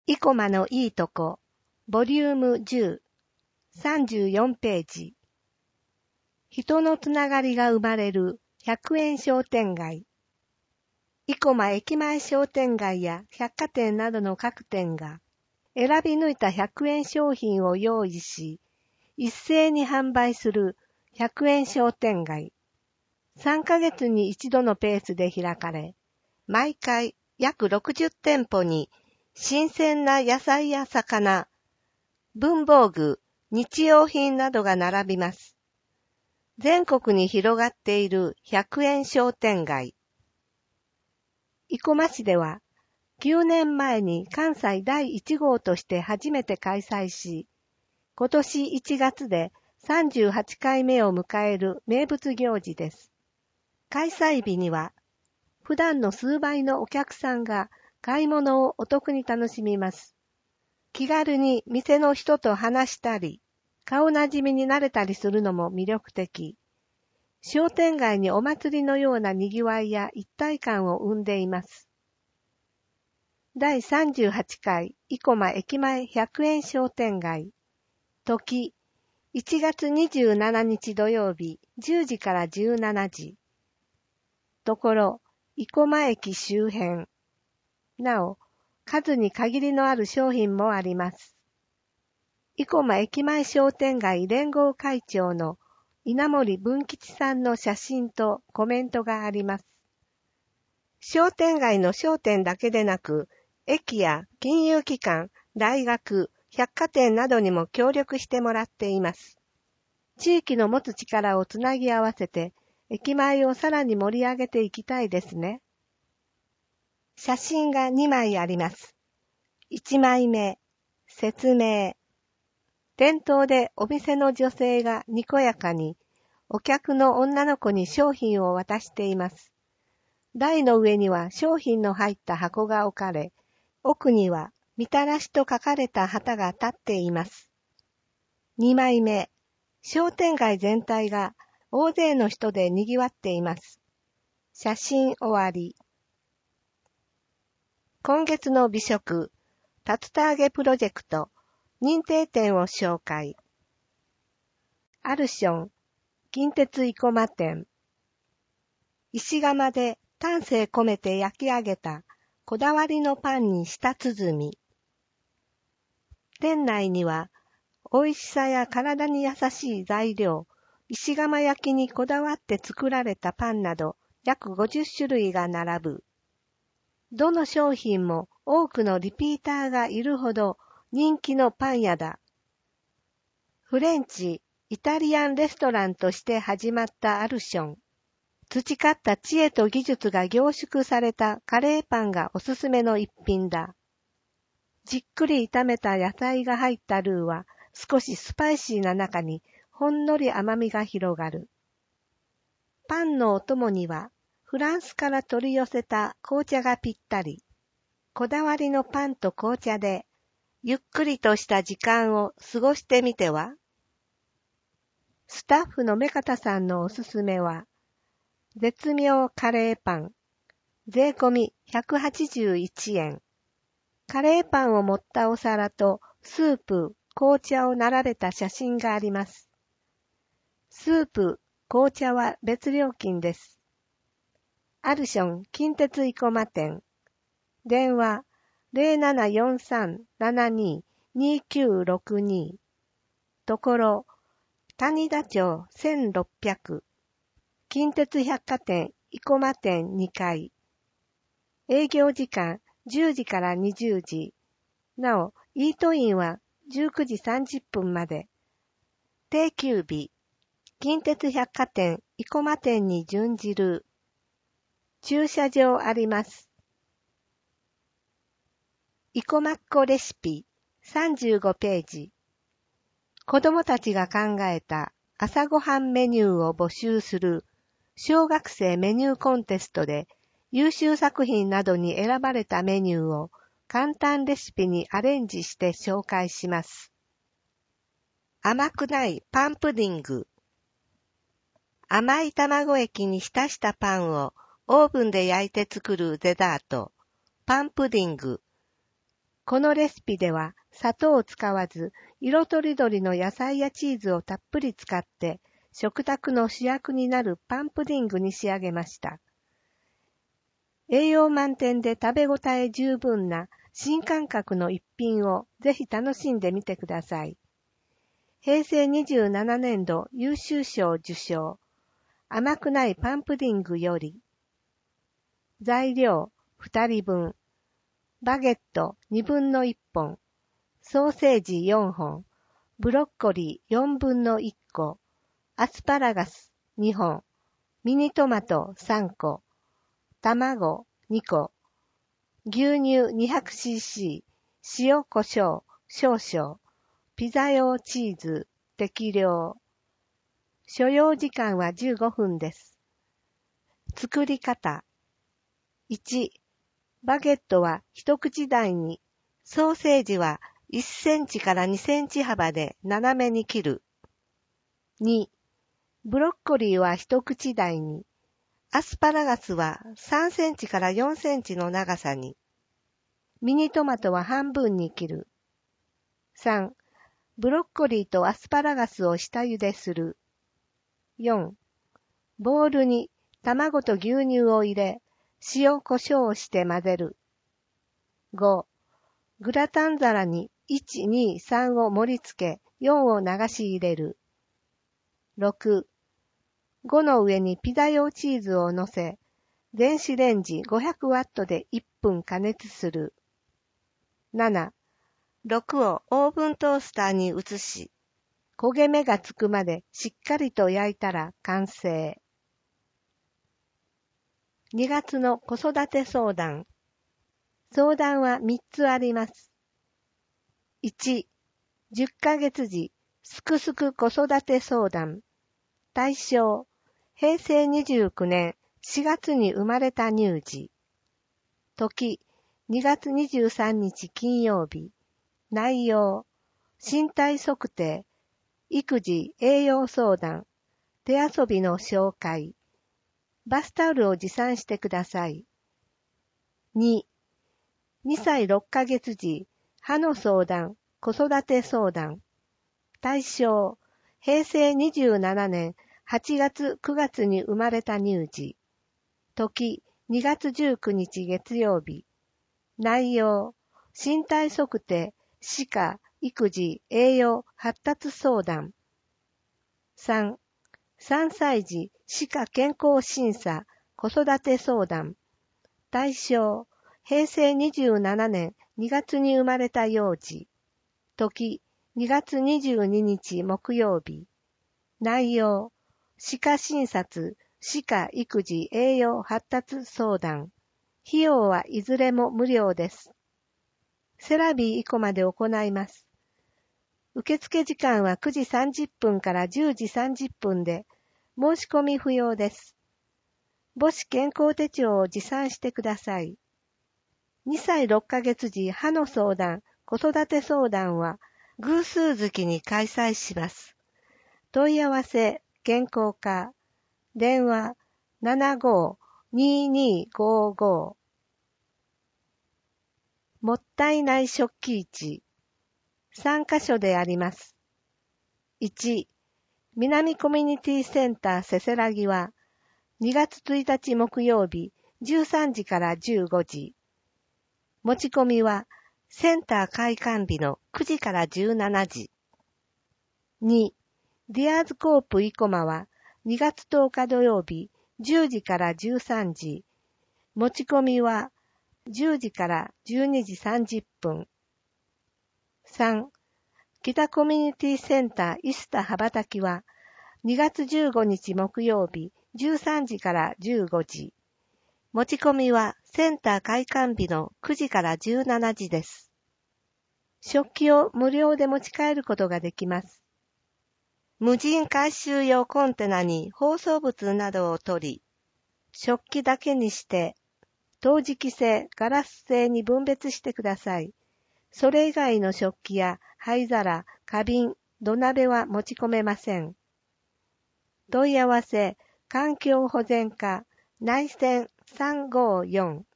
生駒のいいとこ、ボリューム10、34ページ。人のつながりが生まれる100円商店街。生駒駅前商店街や百貨店などの各店が選び抜いた100円商品を用意し、一斉に販売する100円商店街。3ヶ月に一度のペースで開かれ、毎回約60店舗に新鮮な野菜や魚、文房具、日用品などが並びます。全国に広がっている100円商店街。生駒市では9年前に関西第1号として初めて開催し、今年1月で38回目を迎える名物行事です。開催日には普段の数倍のお客さんが買い物をお得に楽しみます。気軽に店の人と話したり、顔なじみになれたりするのも魅力的。商店街にお祭りのような賑わいや一体感を生んでいます。第38回生駒駅前100円商店街。時、1月27日土曜日10時から17時。ところ、生駒駅周辺。なお、数に限りのある商品もあります。生駒駅前商店街連合会長の稲森文吉さんの写真とコメントがあります。商店街の商店だけでなく、駅や金融機関、大学、百貨店などにも協力してもらっています。地域の持つ力をつなぎ合わせて、駅前をさらに盛り上げていきたいですね。写真が2枚あります。1枚目、説明。店頭でお店の女性がにこやかに、お客の女の子に商品を渡しています。台の上には商品の入った箱が置かれ、奥にはみたらしと書かれた旗が立っています。2枚目、商店街全体が大勢の人で賑わっています。写真終わり。今月の美食、竜田揚げプロジェクト、認定店を紹介。アルション、近鉄生駒店。石窯で丹精込めて焼き上げたこだわりのパンに舌鼓み。店内には、美味しさや体に優しい材料、石窯焼きにこだわって作られたパンなど約50種類が並ぶ。どの商品も多くのリピーターがいるほど人気のパン屋だ。フレンチ、イタリアンレストランとして始まったアルション。培った知恵と技術が凝縮されたカレーパンがおすすめの一品だ。じっくり炒めた野菜が入ったルーは少しスパイシーな中にほんのり甘みが広がる。パンのお供にはフランスから取り寄せた紅茶がぴったり。こだわりのパンと紅茶でゆっくりとした時間を過ごしてみては？スタッフの目方さんのおすすめは絶妙カレーパン。税込み181円。カレーパンを盛ったお皿とスープ、紅茶を並べた写真があります。スープ、紅茶は別料金です。アルション近鉄生駒店。電話0743722962。ところ、谷田町1600。近鉄百貨店生駒店2階。営業時間10時から20時。なお、イートインは19時30分まで。定休日。近鉄百貨店生駒店に準じる。駐車場あります。生駒っ子レシピ35ページ。子供たちが考えた朝ごはんメニューを募集する小学生メニューコンテストで優秀作品などに選ばれたメニューを簡単レシピにアレンジして紹介します。甘くないパンプディング。甘い卵液に浸したパンをオーブンで焼いて作るデザート、パンプディング。 このレシピでは砂糖を使わず、色とりどりの野菜やチーズをたっぷり使って、食卓の主役になるパンプディングに仕上げました。栄養満点で食べ応え十分な新感覚の一品をぜひ楽しんでみてください。平成27年度優秀賞受賞、甘くないパンプディングより、材料2人分、バゲット2分の1本、ソーセージ4本、ブロッコリー4分の1個、アスパラガス2本、ミニトマト3個、卵2個、牛乳 200cc、塩コショウ少々、ピザ用チーズ適量。所要時間は15分です。作り方。1、バゲットは一口大に、ソーセージは1センチから2センチ幅で斜めに切る。2、ブロッコリーは一口大に、アスパラガスは3センチから4センチの長さに、ミニトマトは半分に切る。3、ブロッコリーとアスパラガスを下茹でする。4、ボウルに卵と牛乳を入れ、塩コショウをして混ぜる。5、グラタン皿に1、2、3を盛り付け、4を流し入れる。6、5の上にピザ用チーズを乗せ、電子レンジ500ワットで1分加熱する。7、6をオーブントースターに移し、焦げ目がつくまでしっかりと焼いたら完成。2月の子育て相談。相談は3つあります。1、10ヶ月時、すくすく子育て相談。対象、平成29年4月に生まれた乳児。時、2月23日金曜日。内容、身体測定、育児栄養相談、手遊びの紹介。バスタオルを持参してください。2、2歳6ヶ月時、歯の相談、子育て相談。対象、平成27年8月9月に生まれた乳児。時、2月19日月曜日。内容、身体測定、歯科、育児、栄養、発達相談。3、3歳児、歯科健康審査、子育て相談。対象、平成27年2月に生まれた幼児。時、2月22日木曜日。内容、歯科診察、歯科育児栄養発達相談。費用はいずれも無料です。セラビー以降まで行います。受付時間は9時30分から10時30分で、申し込み不要です。母子健康手帳を持参してください。2歳6ヶ月時歯の相談、子育て相談は偶数月に開催します。問い合わせ、健康課、電話 75-2255。もったいない食器市。3カ所であります。1、南コミュニティセンターせせらぎは、2月1日木曜日13時から15時。持ち込みは、センター開館日の9時から17時。2、ディアーズコープ生駒は、2月10日土曜日10時から13時。持ち込みは、10時から12時30分。3、北コミュニティセンターイスタ羽ばたきは2月15日木曜日13時から15時。持ち込みはセンター開館日の9時から17時です。食器を無料で持ち帰ることができます。無人回収用コンテナに包装物などを取り、食器だけにして陶磁器製、ガラス製に分別してください。それ以外の食器や灰皿、花瓶、土鍋は持ち込めません。問い合わせ、環境保全課、内線354